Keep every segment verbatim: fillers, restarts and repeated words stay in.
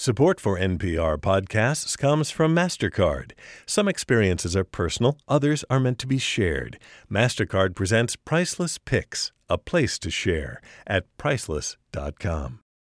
Support for N P R podcasts comes from MasterCard. Some experiences are personal, others are meant to be shared. MasterCard presents Priceless Picks, a place to share at priceless dot com.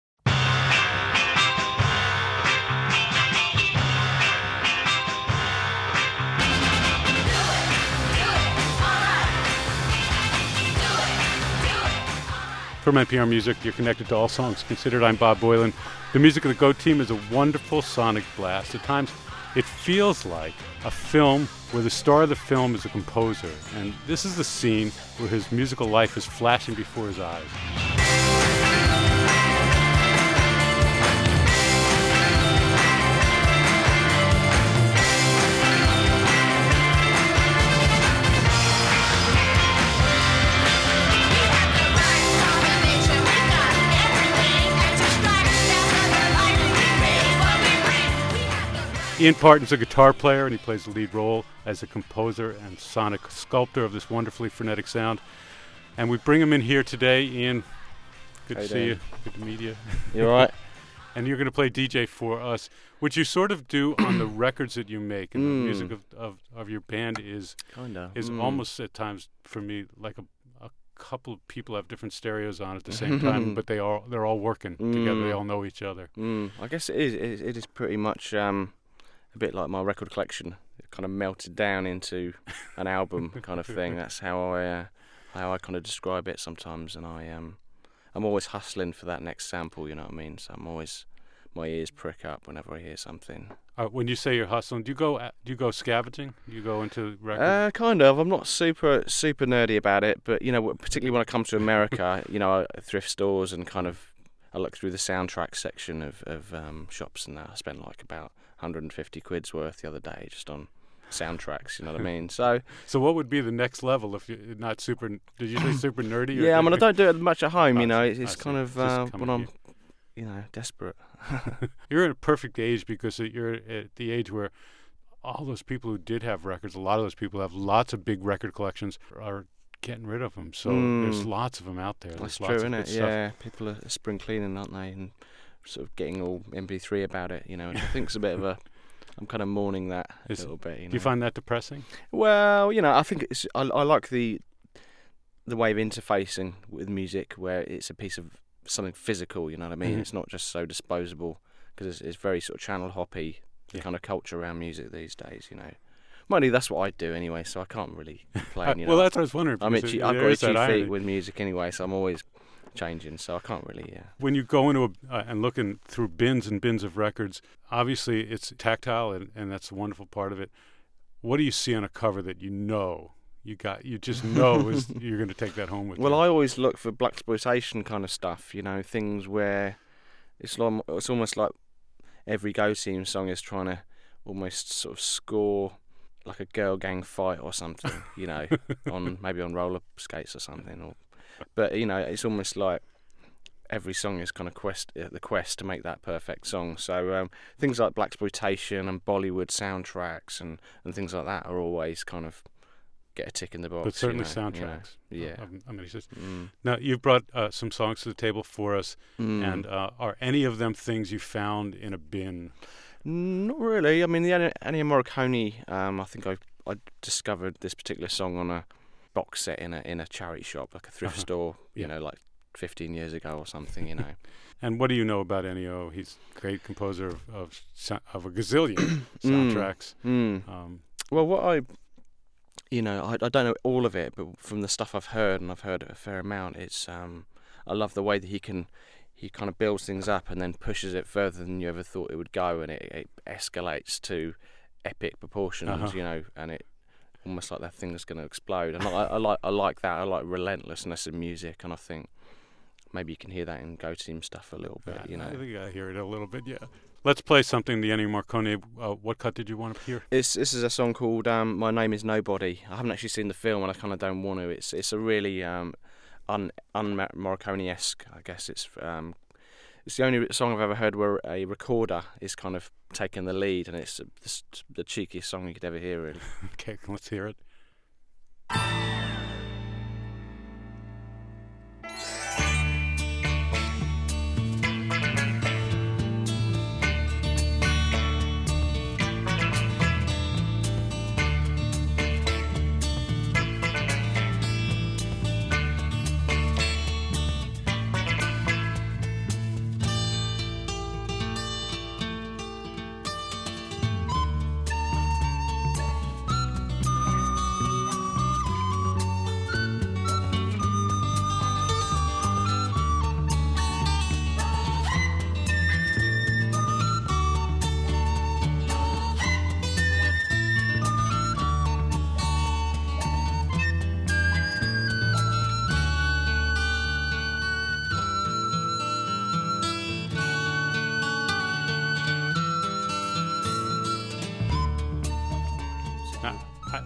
From N P R Music, you're connected to all songs considered. I'm Bob Boilen. The music of the Go Team is a wonderful sonic blast. At times, it feels like a film where the star of the film is a composer. And this is the scene where his musical life is flashing before his eyes. Ian Parton's a guitar player, and he plays the lead role as a composer and sonic sculptor of this wonderfully frenetic sound. And we bring him in here today. Ian, good How to you see doing? you. Good to meet you. You all right? And you're going to play D J for us, which you sort of do on the records that you make. And Mm. the music of, of, of your band is Kinda. is Mm. almost at times, for me, like a, a couple of people have different stereos on at the same time, but they all, they're all working together. They Mm. all know each other. Mm. I guess it is. It is, it is pretty much um, a bit like my record collection. It kind of melted down into an album kind of thing. That's how I uh, how I kind of describe it sometimes. And I um, I'm always hustling for that next sample. You know what I mean? So I'm always my ears prick up whenever I hear something. Uh, when you say you're hustling, do you go uh, do you go scavenging? Do you go into records? Uh, kind of. I'm not super super nerdy about it, but you know, particularly when I come to America, you know, thrift stores and kind of I look through the soundtrack section of of um, shops, and that I spent like about one hundred fifty quid's worth the other day just on soundtracks. You know what I mean? So So what would be the next level if you're not super? Did you say super nerdy? Or yeah, I mean, I don't do it much at home. I You know, see, it's, I it's see. kind of Just uh, come when at I'm, you. you know, desperate. You're in a perfect age because you're at the age where all those people who did have records, a lot of those people have lots of big record collections, are getting rid of them. So Mm. there's lots of them out there. That's There's lots true, of isn't good it? stuff. Yeah, people are spring cleaning, aren't they? And sort of getting all M P three about it. You know, and I think it's a bit of a. I'm kind of mourning that a Is- little bit. You know? Do you find that depressing? Well, you know, I think it's I, I like the the way of interfacing with music, where it's a piece of something physical. You know what I mean? Mhm. It's not just so disposable, because it's, it's very sort of channel hoppy, the Yeah. kind of culture around music these days. You know, mind you, that's what I do anyway, so I can't really complain. You know, well, that's what I was wondering. I'm because itchy. there I've got is that itchy irony. feet with music anyway, so I'm always changing. So I can't really. Yeah. When you go into a, uh, and looking through bins and bins of records, obviously it's tactile, and, and that's the wonderful part of it. What do you see on a cover that you know you got? You just know is you're going to take that home with Well, you? I always look for blaxploitation kind of stuff, you know, things where it's like, it's almost like every Go Team song is trying to almost sort of score like a girl gang fight or something, you know, on maybe on roller skates or something. Or, but you know, it's almost like every song is kind of quest uh, the quest to make that perfect song. So um, things like blaxploitation and Bollywood soundtracks and, and things like that are always kind of get a tick in the box. but certainly you know, you know. soundtracks. Yeah. Of, I mean, it's just, Mm. now you've brought uh, some songs to the table for us, Mm. and uh, are any of them things you found in a bin? Not really. I mean, the Ennio Ennio Morricone. Um, I think I I discovered this particular song on a box set in a in a charity shop, like a thrift Uh-huh. store. You Yeah. know, like fifteen years ago or something. You know. And what do you know about Ennio? He's a great composer of of, sou- of a gazillion soundtracks. Mm. Um, Well, what I, you know, I I don't know all of it, but from the stuff I've heard, and I've heard a fair amount, it's um, I love the way that he can. He kind of builds things up and then pushes it further than you ever thought it would go, and it, it escalates to epic proportions, Uh-huh. you know, and it almost like that thing that's going to explode. And I, I like I like that. I like relentlessness in music, and I think maybe you can hear that in Go Team stuff a little bit, I- you know. I think I hear it a little bit. Yeah. Let's play something. The Ennio Morricone. Uh, what cut did you want to hear? It's, this is a song called um, "My Name Is Nobody." I haven't actually seen the film, and I kind of don't want to. It's it's a really um, un un Morricone-esque, I guess. It's um, it's the only song I've ever heard where a recorder is kind of taking the lead, and it's, it's the cheekiest song you could ever hear, really. Okay, let's hear it.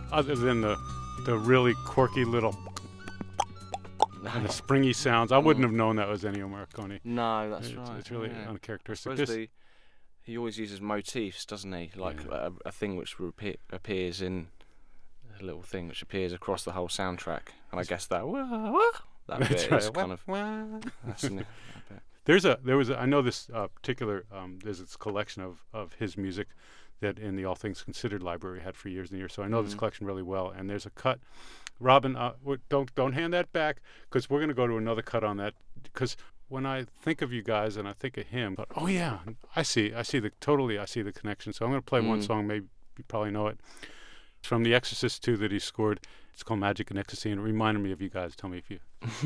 other than the the really quirky little and the springy sounds. I wouldn't have known that was Ennio Morricone. No, that's it's, right. It's really yeah. uncharacteristic. This, this, he always uses motifs, doesn't he? Like yeah. a, a thing which repe- appears in a little thing which appears across the whole soundtrack. And I guess that wah, wah, that That's bit right. is kind of. That's in it, that bit. There's a there was a, I know this uh, particular um, there's this collection of, of his music that in the All Things Considered library had for years and years. So I know Mm. this collection really well. And there's a cut. Robin, uh, w- don't don't hand that back because we're going to go to another cut on that. Because when I think of you guys and I think of him, but, oh yeah, I see I see the totally I see the connection. So I'm going to play one Mm. song. Maybe you probably know it. It's from The Exorcist two that he scored. It's called Magic and Ecstasy, and it reminded me of you guys. Tell me if you.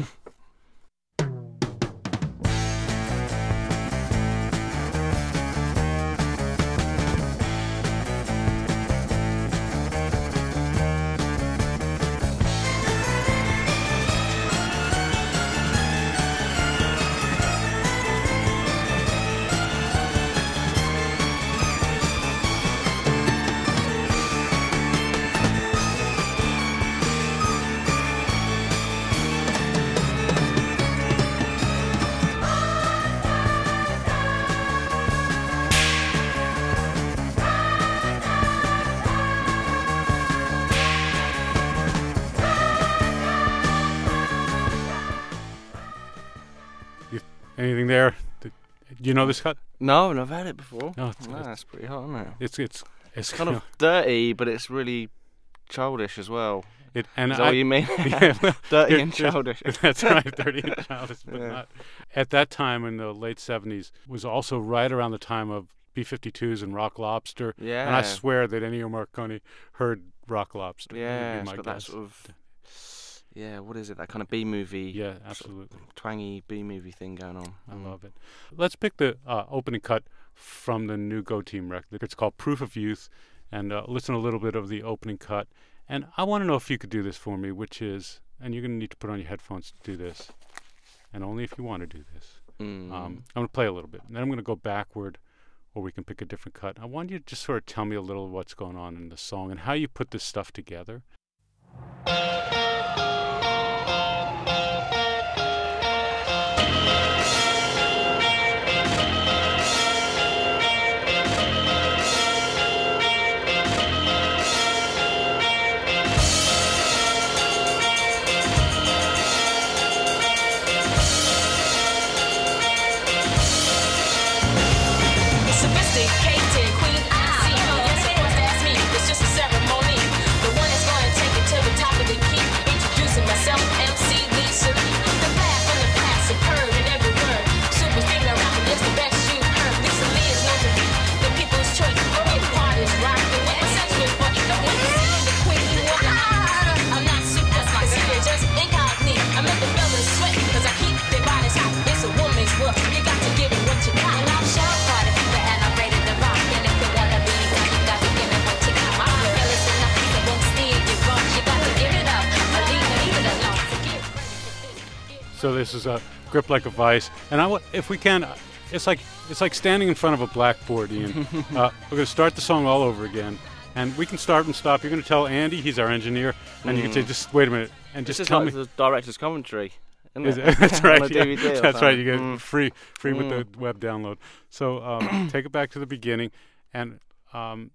Anything there? Do you know this cut? No, I've heard it before. No, it's, No, it's, that's pretty hot, isn't it? it's it's it's It's kind of dirty, but it's really childish as well. It, and Is that I, what you mean? yeah, well, Dirty here- and here's- childish. That's right, dirty and childish, but Yeah. not. At that time, in the late seventies, was also right around the time of B fifty-twos and Rock Lobster. Yeah. And I swear that Ennio Morricone heard Rock Lobster. would Yeah, be it's my got that guess. sort of. Yeah, what is it? That kind of B movie. Yeah, absolutely. Twangy B movie thing going on. I Mm. love it. Let's pick the uh, opening cut from the new Go Team record. It's called Proof of Youth, and uh, listen a little bit of the opening cut. And I want to know if you could do this for me, which is, and you're going to need to put on your headphones to do this, and only if you want to do this. Mm. Um, I'm going to play a little bit, and then I'm going to go backward, or we can pick a different cut. I want you to just sort of tell me a little of what's going on in the song and how you put this stuff together. Sophisticated queen, I see you. You're supposed to ask me. It's just a ceremony. The one that's gonna take it to the top of the key. Introducing myself, M C Lee Cerie. The blast from the past, superb in every word. Super female rapper, it's the best you've heard. Lisa Lee is known to be the people's choice. Big parties, rockin' with essentially funky. But when you see the queen, you want ah, I'm not super, that's my secret, just incognito. I make the fellas sweat, cause I keep their bodies hot. It's a woman's world, you got to give it what you got. And I'm sure for the people and I'm ready to rock. And if you wanna be one, you got to give me what you got. My fellas in the piece that won't steal your wrong. You got to give it up, or leave it, leave it alone. So get ready for this. So this is a grip like a vice, and I want, if we can, uh, it's like it's like standing in front of a blackboard, Ian. uh, we're going to start the song all over again, and we can start and stop. You're going to tell Andy, he's our engineer, and you can say, just wait a minute, and This just is tell like me. the director's commentary. Isn't Is it? it? That's right. On a yeah. D V D or That's right. You get something. Mm. free, free with Mm. the web download. So um, take it back to the beginning, and um,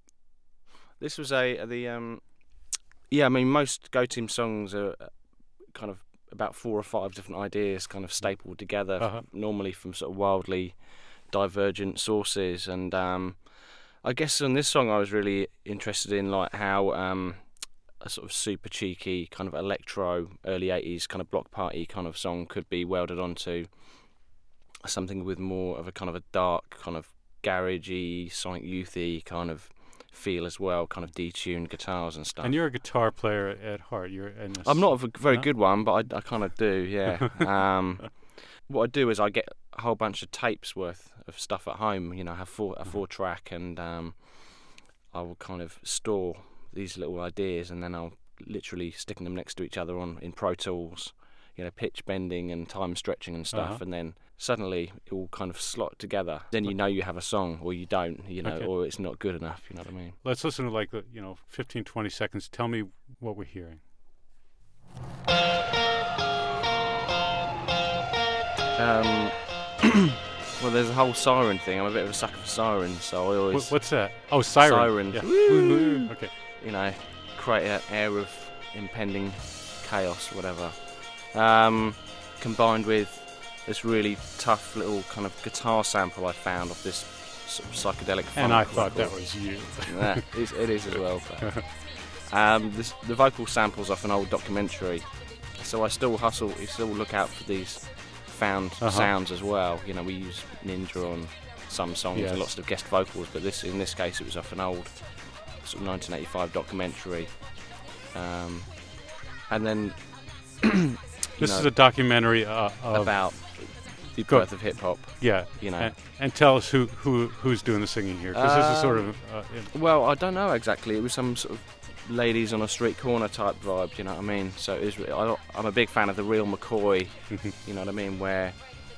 This was a the um, yeah. I mean, most Go Team songs are uh, kind of about four or five different ideas, kind of stapled together, Uh-huh. normally from sort of wildly divergent sources. And um, I guess on this song, I was really interested in like how um, a sort of super cheeky kind of electro early eighties kind of block party kind of song could be welded onto something with more of a kind of a dark kind of garagey, Sonic Youthy kind of feel as well, kind of detuned guitars and stuff. and you're a guitar player at heart. You're in this, I'm not a v- very No? good one, but I, I kind of do, yeah. um, what I do is I get a whole bunch of tapes worth of stuff at home. You know, I have four, a four track, and um, I will kind of store these little ideas, and then I'll literally sticking them next to each other on in Pro Tools. You know, pitch bending and time stretching and stuff, Uh-huh. and then suddenly it all kind of slot together. Then you know you have a song, or you don't, you know, Okay. or it's not good enough. You know what I mean? Let's listen to like, the, you know, fifteen, twenty seconds. Tell me what we're hearing. Um, well, there's a whole siren thing. I'm a bit of a sucker for sirens, so I always, What, what's that? Oh, siren. Sirens. Yeah. Woo! Okay. you know, create an air of impending chaos, whatever. Um, combined with this really tough little kind of guitar sample I found off this sort of psychedelic funk And I thought that record. was you. Yeah, it's, it is as well. But, um, this, the vocal samples off an old documentary, so I still hustle, I still look out for these found Uh-huh. sounds as well. You know, we use Ninja on some songs Yes. and lots of guest vocals, but this, in this case, it was off an old sort of nineteen eighty-five documentary. Um, and then you This know, is a documentary uh, of about the Go- birth of hip hop. yeah. you know. And, and tell us who, who who's doing the singing here, because this is sort of uh, in- Well, I don't know exactly. It was some sort of ladies on a street corner type vibe. You know what I mean? So it was, I, I'm a big fan of the real McCoy. You know what I mean? Where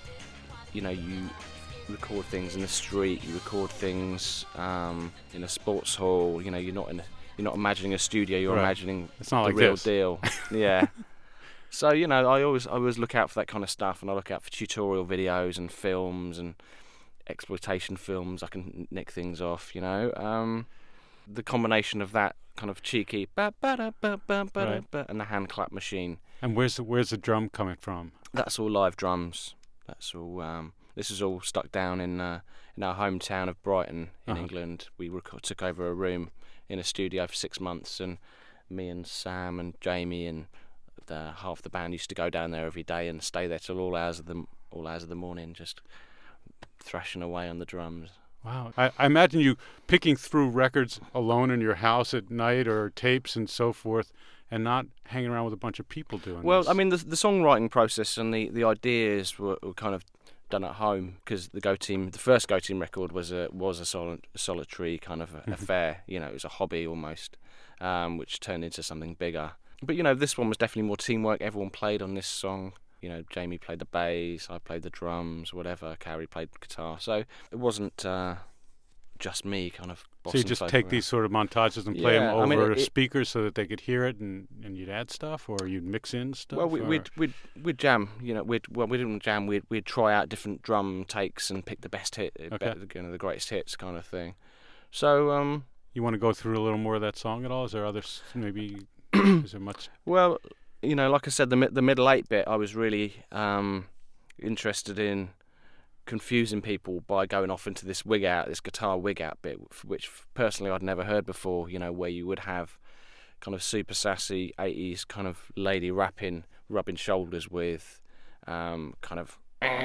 you know you record things in the street, you record things um, in a sports hall. You know, you're not in, a, you're not imagining a studio. You're Right. imagining It's not the like real this. deal. Yeah. So you know, I always I always look out for that kind of stuff, and I look out for tutorial videos and films and exploitation films. I can nick things off. You know, um, the combination of that kind of cheeky ba ba da ba ba ba da Right. ba and the hand clap machine. And where's the, where's the drum coming from? That's all live drums. That's all. Um, this is all stuck down in uh, in our hometown of Brighton in Uh-huh. England. We rec- took over a room in a studio for six months, and me and Sam and Jamie and the, half the band used to go down there every day and stay there till all hours of the all hours of the morning, just thrashing away on the drums. Wow. I, I imagine you picking through records alone in your house at night or tapes and so forth, and not hanging around with a bunch of people doing Well, this. I mean, the the songwriting process and the, the ideas were, were kind of done at home, because the Go Team, the first Go Team record was a was a sol- solitary kind of affair. You know, it was a hobby almost, um, which turned into something bigger. But you know, this one was definitely more teamwork. Everyone played on this song. You know, Jamie played the bass, I played the drums, whatever. Carrie played guitar. So it wasn't uh, just me kind of. So you bossing just folk take around. these sort of montages and play Yeah, them I mean, over it- speakers so that they could hear it, and, and you'd add stuff, or you'd mix in stuff? Well, we, or- we'd we'd we'd jam. You know, we'd well, we didn't jam. We'd we'd try out different drum takes and pick the best hit, Okay. be- you know, the greatest hits kind of thing. So, um, You want to go through a little more of that song at all? Is there others, maybe, is there much? well, you know, like I said, the mi- the middle eight bit, I was really um, interested in confusing people by going off into this wig out, this guitar wig out bit, which personally I'd never heard before. You know, where you would have kind of super sassy eighties kind of lady rapping, rubbing shoulders with um, kind of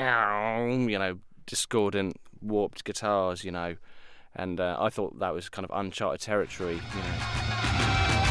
you know discordant, warped guitars. You know, and uh, I thought that was kind of uncharted territory. You know.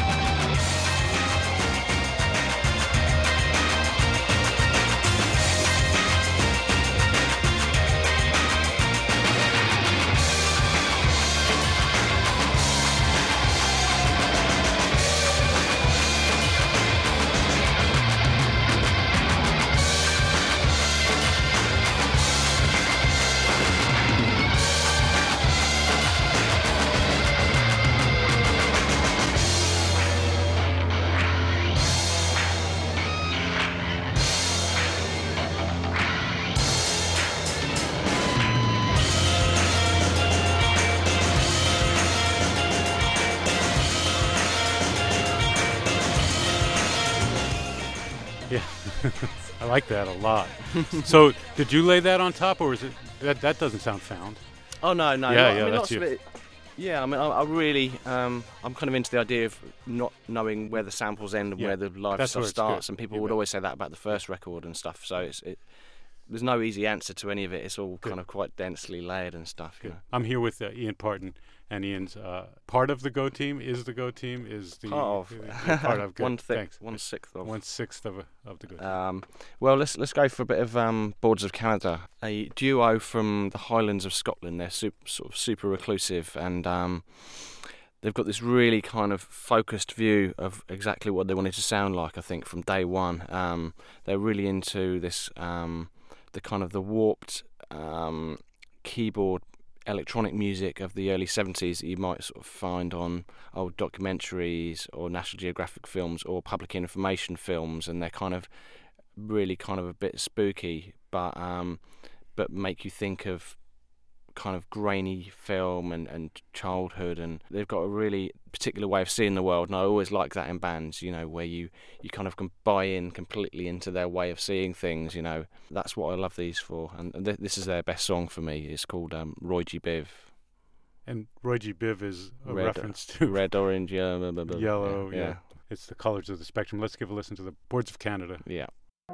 Yeah, I like that a lot. So, did you lay that on top, or is it that? That doesn't sound found. Oh no, no. Yeah, not- I yeah, mean, that's lots of you. it. Yeah, I mean, I, I really, um, I'm kind of into the idea of not knowing where the samples end and Yeah, where the live that's stuff where it's starts, good. and people Yeah, would but- always say that about the first record and stuff. So it's, it, there's no easy answer to any of it. It's all Good. kind of quite densely layered and stuff. You Good. know. I'm here with uh, Ian Parton, and Ian's uh, part of the Go Team. Is the Go Team is the Part of, uh, part of good. one thick, Thanks. one sixth of. One sixth of a, of the Go Team. Um, well, let's let's go for a bit of um, Boards of Canada, a duo from the Highlands of Scotland. They're super, sort of super reclusive, and um, they've got this really kind of focused view of exactly what they wanted to sound like. I think from day one, um, they're really into this um, the kind of the warped um, keyboard electronic music of the early seventies that you might sort of find on old documentaries or National Geographic films or public information films, and they're kind of really kind of a bit spooky, but um, but make you think of kind of grainy film and, and childhood, and they've got a really particular way of seeing the world, and I always like that in bands, you know, where you, you kind of can buy in completely into their way of seeing things, you know. That's what I love these for, and th- this is their best song for me. It's called um, Roy G. Biv. And Roy G. Biv is a Red, reference to red, orange, yellow, blah, blah, blah. yellow, yeah. yeah. It's the colors of the spectrum. Let's give a listen to the Boards of Canada. Yeah.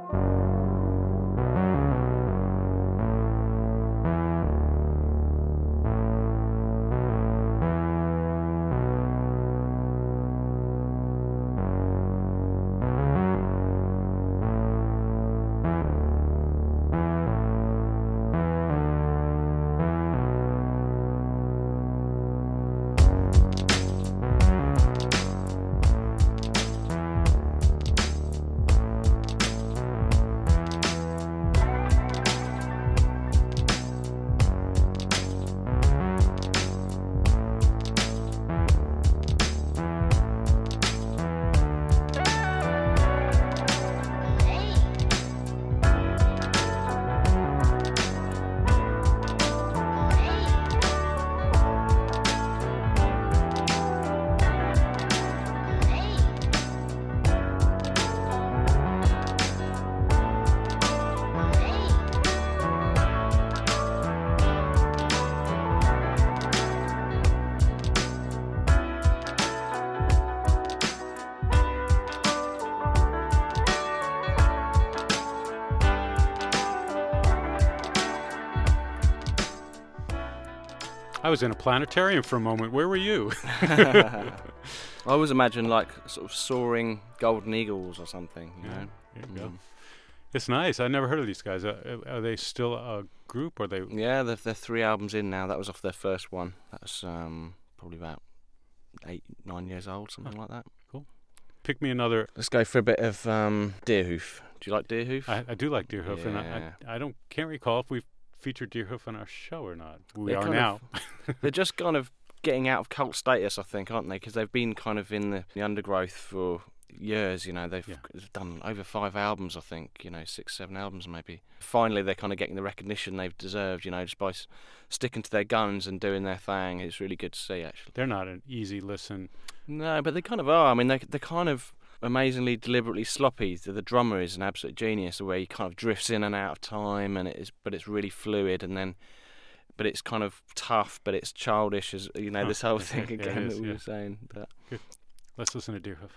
I was in a planetarium for a moment. Where were you? I always imagine like sort of soaring golden eagles or something, you Yeah, know. there you go. Mm. It's nice. I never heard of these guys. Uh, are they still a group, or are they? Yeah, they're, they're three albums in now. That was off their first one. That's um, probably about eight, nine years old, something like that. Pick me another. Let's go for a bit of um, Deerhoof. Do you like Deerhoof? I, I do like Deerhoof, and I, Yeah. I I don't can't recall if we've featured Deerhoof on our show or not. We They're are kind now. They're just kind of getting out of cult status, I think, aren't they? Because they've been kind of in the, the undergrowth for years, you know. They've Yeah. done over five albums, I think, you know, six, seven albums maybe. Finally, they're kind of getting the recognition they've deserved, you know, just by s- sticking to their guns and doing their thing. It's really good to see, actually. They're not an easy listen. No, but they kind of are. I mean, they, they're kind of amazingly deliberately sloppy. The, the drummer is an absolute genius, the way he kind of drifts in and out of time, and it is, but it's really fluid, and then, but it's kind of tough, but it's childish, as you know, Oh, this whole okay. thing Yeah, it again is, that we yeah. were saying. But Let's listen to Deerhoof.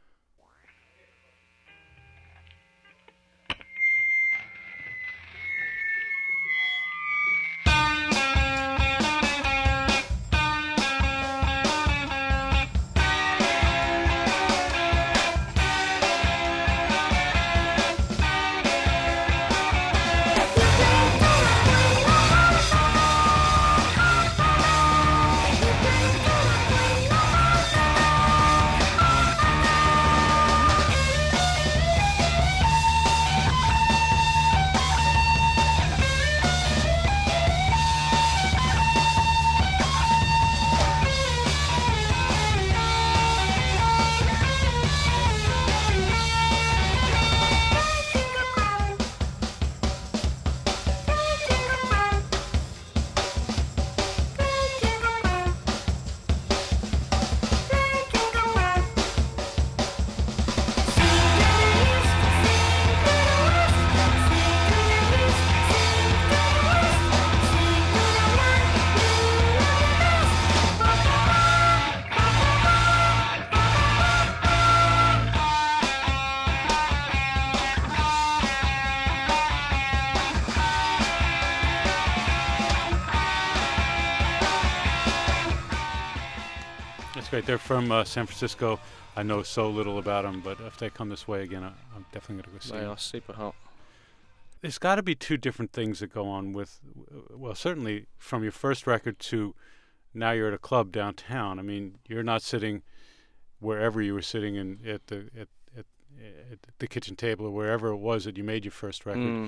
That's great. They're from uh, San Francisco. I know so little about them, but if they come this way again, I, I'm definitely going to go see they them. are super hot. There's got to be two different things that go on with, well, certainly from your first record to now you're at a club downtown. I mean, you're not sitting wherever you were sitting in at the at, at, at the kitchen table or wherever it was that you made your first record. Mm.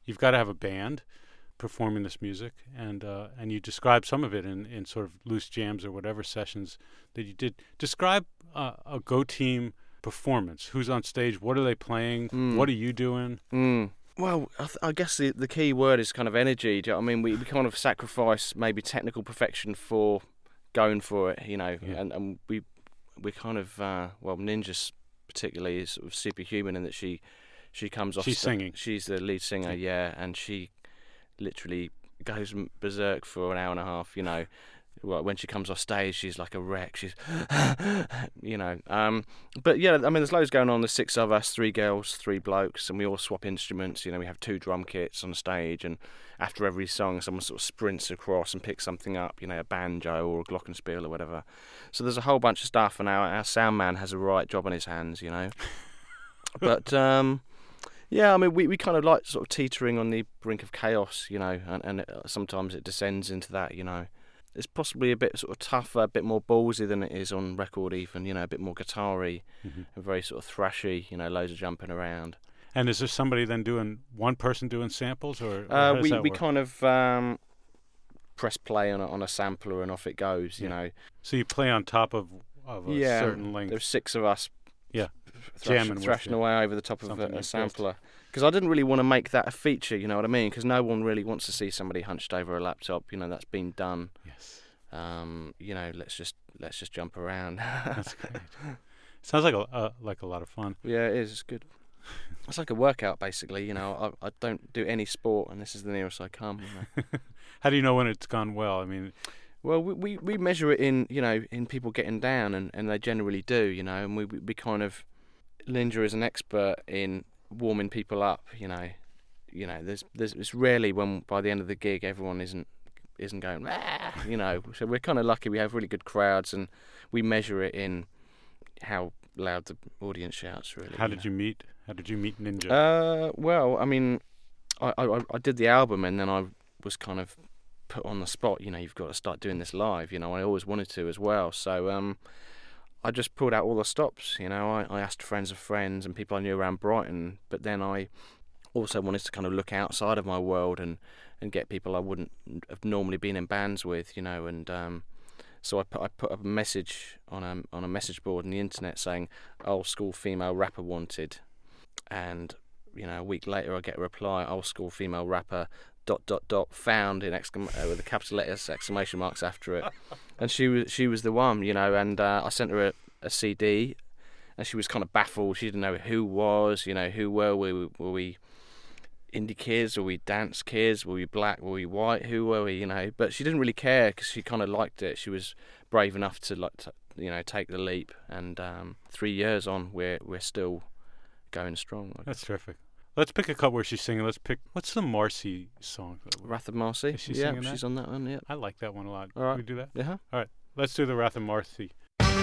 you've got to have a band performing this music, and uh, and you describe some of it in, in sort of loose jams or whatever sessions that you did. Describe uh, a Go Team performance. Who's on stage? What are they playing? Mm. What are you doing? Mm. Well, I, th- I guess the, the key word is kind of energy. Do you know what I mean? We, we kind of sacrifice maybe technical perfection for going for it, you know, Yeah. and, and we we kind of, uh, well, Ninja particularly is sort of superhuman in that she she comes off. She's st- singing. She's the lead singer, yeah, and she literally goes berserk for an hour and a half, you know. Well, when she comes off stage, she's like a wreck. She's, you know. Um, but yeah, I mean, there's loads going on. There's six of us, three girls, three blokes, and we all swap instruments. You know, we have two drum kits on stage, and after every song, someone sort of sprints across and picks something up. You know, a banjo or a glockenspiel or whatever. So there's a whole bunch of stuff, and our, our sound man has a right job on his hands. You know. But um, yeah, I mean, we, we kind of like sort of teetering on the brink of chaos. You know, and, and it, sometimes it descends into that. You know. It's possibly a bit sort of tougher, a bit more ballsy than it is on record even, you know, a bit more guitar-y Mm-hmm. and very sort of thrashy, you know, loads of jumping around. And is there somebody then doing, one person doing samples, or, or Uh, how does we that we work? kind of um, press play on a, on a sampler and off it goes, you Yeah. know. So you play on top of, of a Yeah, certain length. There's six of us Yeah, thrash, jamming with thrashing you. away over the top of Something a, a like sampler. Because I didn't really want to make that a feature, you know what I mean? Because no one really wants to see somebody hunched over a laptop, you know, that's been done. Yes. Um, you know, let's just let's just jump around. That's great. Sounds like a uh, like a lot of fun. Yeah, it is. It's good. It's like a workout, basically. You know, I, I don't do any sport, and this is the nearest I come. You know. How do you know when it's gone well? I mean, Well, we, we we measure it in, you know, in people getting down, and, and they generally do, you know. And we we kind of, Linda is an expert in warming people up, you know. You know, there's there's it's rarely when by the end of the gig everyone isn't isn't going, ah, you know. So we're kind of lucky. We have really good crowds, and we measure it in how loud the audience shouts. Really. how you did know. you meet? How did you meet Ninja? Uh, well, I mean, I, I I did the album, and then I was kind of put on the spot. You know, you've got to start doing this live. You know, I always wanted to as well. So um, I just pulled out all the stops. You know, I, I asked friends of friends and people I knew around Brighton, but then I also wanted to kind of look outside of my world and, and get people I wouldn't have normally been in bands with. You know, and um, so I put I put up a message on a on a message board on the internet saying old school female rapper wanted. And you know, a week later, I get a reply: old school female rapper dot dot dot found in exclam- uh, with the capital letters exclamation marks after it. And she was she was the one, you know. And uh, I sent her a, a C D, and she was kind of baffled. She didn't know who was, you know, who were we? Were we indie kids? Were we dance kids? Were we black? Were we white? Who were we? You know. But she didn't really care because she kind of liked it. She was brave enough to like, to, you know, take the leap. And um, three years on, we're we're still going strong. That's terrific. Let's pick a cut where she's singing. Let's pick, what's the Marcy song? Wrath of Marcy. Is she yeah, singing that? she's on that one. Yeah. I like that one a lot. All right. Can we do that? Yeah. All right. Let's do the Wrath of Marcy.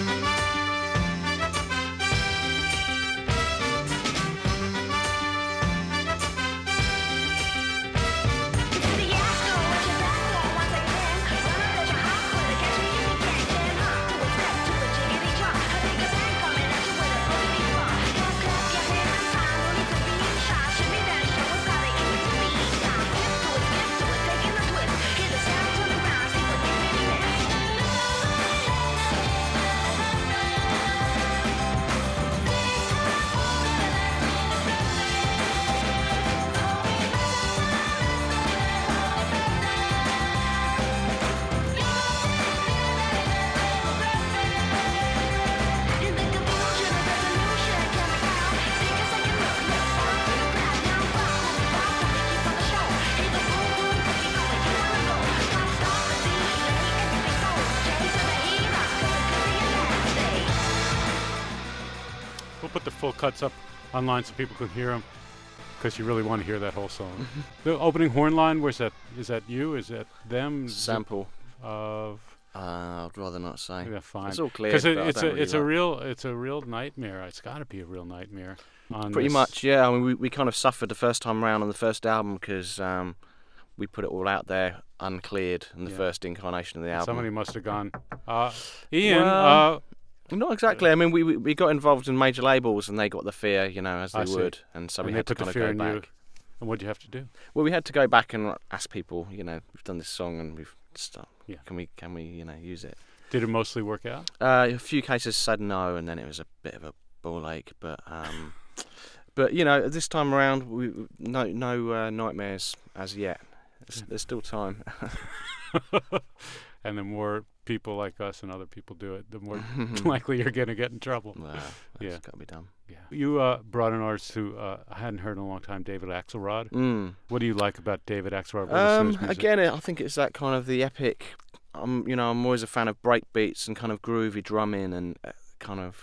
We'll put the full cuts up online so people can hear them, because you really want to hear that whole song. The opening horn line, where's that? Is that you? Is that them? Sample. Of Uh, I'd rather not say. yeah, fine. It's all clear. Because it, but I it's a don't really it's a like- real it's a real nightmare. It's got to be a real nightmare. On Pretty this. much, yeah. I mean, we we kind of suffered the first time round on the first album because um, we put it all out there uncleared in the Yeah. first incarnation of the album. Somebody must have gone. Uh, Ian. Well, uh, Not exactly. I mean, we, we we got involved in major labels and they got the fear, you know, as I they see. would, and so we And they had to put the kind of fear go in you. back. And what did you have to do? Well, we had to go back and ask people. You know, we've done this song and we've stopped. Yeah. Can we? Can we? You know, use it? Did it mostly work out? Uh, a few cases said no, and then it was a bit of a ball ache. But um, but you know, this time around, we no no uh, nightmares as yet. There's, there's still time. And the more people like us and other people do it, the more likely you're going to get in trouble. Well, that's Yeah. got to be done. Yeah. You uh, brought an artist who uh, I hadn't heard in a long time, David Axelrod. Mm. What do you like about David Axelrod? What is Um, his music? again, I think it's that kind of the epic. I'm, you know, I'm always a fan of break beats and kind of groovy drumming and uh, kind of,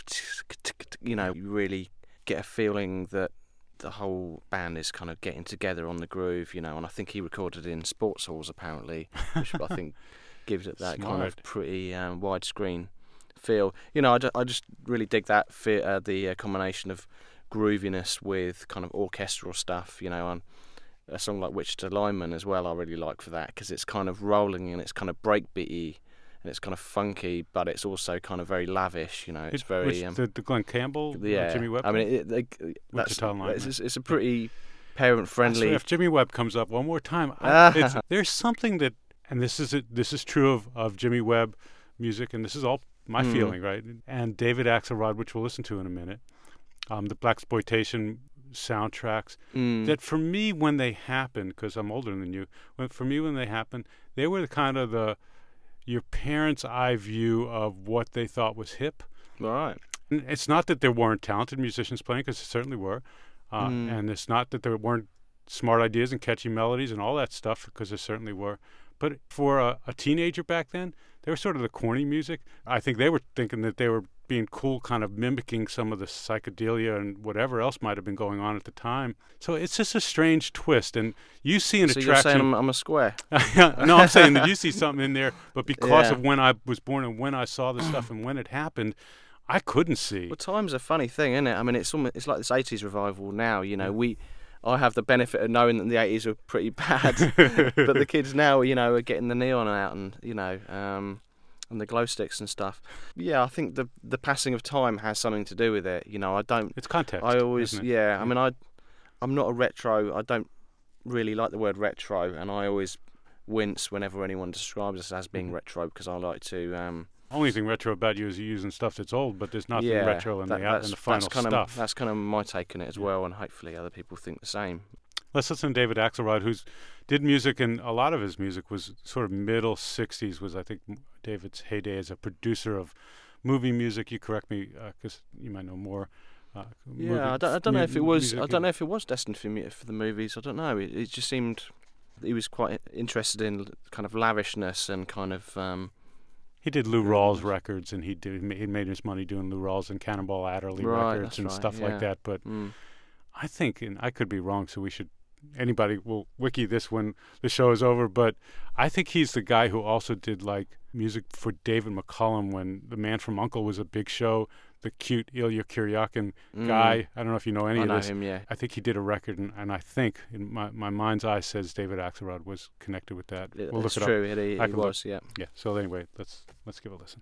you know, you really get a feeling that the whole band is kind of getting together on the groove, you know. And I think he recorded in sports halls apparently, which I think gives it that kind of Smart. pretty um, widescreen feel. You know, I, ju- I just really dig that fi- uh, the uh, combination of grooviness with kind of orchestral stuff, you know, and a song like Wichita Lineman as well I really like for that, because it's kind of rolling and it's kind of breakbeaty and it's kind of funky, but it's also kind of very lavish, you know. It's It- very which, um, the, the Glenn Campbell, uh, yeah. Jimmy Webb. I mean, it, it, it, that's, Wichita Lineman. it's, it's a pretty parent friendly. If Jimmy Webb comes up one more time, I, Ah. it's, there's something that, and this is it, this is true of, of Jimmy Webb music, and this is all my Mm. feeling, right? And David Axelrod, which we'll listen to in a minute, um, the blaxploitation soundtracks. Mm. That for me, when they happened, because I'm older than you, when, for me when they happened, they were the kind of the your parents' eye view of what they thought was hip. All right. And it's not that there weren't talented musicians playing, because there certainly were, uh, Mm. and it's not that there weren't smart ideas and catchy melodies and all that stuff, because there certainly were. But for a, a teenager back then, they were sort of the corny music. I think they were thinking that they were being cool, kind of mimicking some of the psychedelia and whatever else might have been going on at the time. So it's just a strange twist. And you see an So you're saying attraction. I'm, I'm a square? No, I'm saying that you see something in there, but because Yeah. of when I was born and when I saw the stuff and when it happened, I couldn't see. Well, time's a funny thing, isn't it? I mean, it's almost, it's like this eighties revival now. You know, we, I have the benefit of knowing that the eighties were pretty bad, but the kids now, you know, are getting the neon out and you know, um, and the glow sticks and stuff. Yeah, I think the the passing of time has something to do with it. You know, I don't. It's context. I always, isn't it? yeah. I mean, I, I'm not a retro. I don't really like the word retro, and I always wince whenever anyone describes us as being Mhm. retro, because I like to. Um, Only thing retro about you is you're using stuff that's old, but there's nothing yeah, retro in that- the out that's, in the final that's kind stuff. Of, that's kind of my take on it as Yeah. well, and hopefully other people think the same. Let's listen to David Axelrod, who's did music, and a lot of his music was sort of middle sixties. Was I think David's heyday as a producer of movie music. You correct me, because you might know more. Uh, movie- Yeah, I don't, I don't know mu- if it was. music I and- don't know if it was destined for me for the movies. I don't know. It, it just seemed he was quite interested in kind of lavishness and kind of. Um, He did Lou Rawls records, and he did he made his money doing Lou Rawls and Cannonball Adderley Right, records that's and right, stuff yeah. like that. But mm. I think, and I could be wrong, so we should. Anybody will wiki this when the show is over, but I think he's the guy who also did like music for David McCullum when The Man from U N C L E was a big show. The cute Ilya Kuryakin Mm. guy. I don't know if you know any I of know this. him. Yeah. I think he did a record, and, and I think in my, my mind's eye says David Axelrod was connected with that. Yeah, we'll that's look it true. It, up. he, I he can look. was. Yeah. Yeah. So anyway, let's let's give it a listen.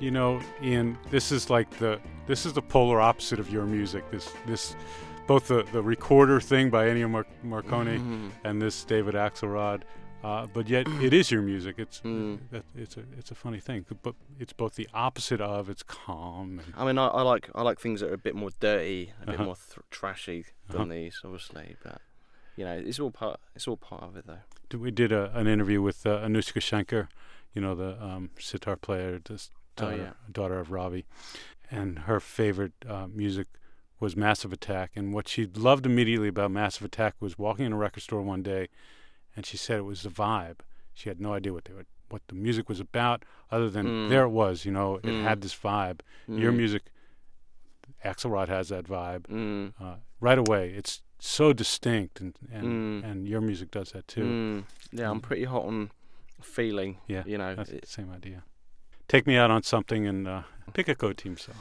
You know, Ian, this is like the this is the polar opposite of your music. This this both the, the recorder thing by Ennio Mar- Morricone Mm. and this David Axelrod, uh, but yet it is your music. It's Mm. that, it's a it's a funny thing, but it's both the opposite of. It's calm. And, I mean, I, I like I like things that are a bit more dirty, a bit Uh-huh. more th- trashy than Uh-huh. these, obviously. But you know, it's all part. It's all part of it, though. d- we did a, an interview with uh, Anushka Shankar, you know, the um, sitar player, this Oh, daughter, yeah. daughter of Ravi, and her favorite uh, music was Massive Attack. And what she loved immediately about Massive Attack was walking in a record store one day, and she said it was the vibe. She had no idea what they were, what the music was about, other than Mm. there it was. You know, it Mm. had this vibe. Your Mm. music, Axelrod has that vibe Mm. uh, right away. It's so distinct, and and, Mm. and your music does that too. Mm. Yeah, I'm pretty hot on feeling. Yeah, You know. that's the it- same idea. Take me out on something and uh, pick a Go Team song.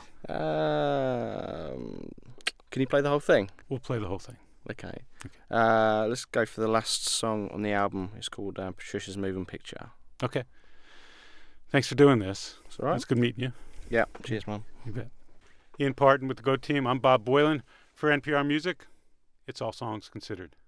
Um, can you play the whole thing? We'll play the whole thing. Okay. Uh, let's go for the last song on the album. It's called uh, Patricia's Moving Picture. Okay. Thanks for doing this. It's all right. It's good meeting you. Yeah. Cheers, man. You bet. Ian Parton with the Go Team. I'm Bob Boylan for N P R Music. It's All Songs Considered.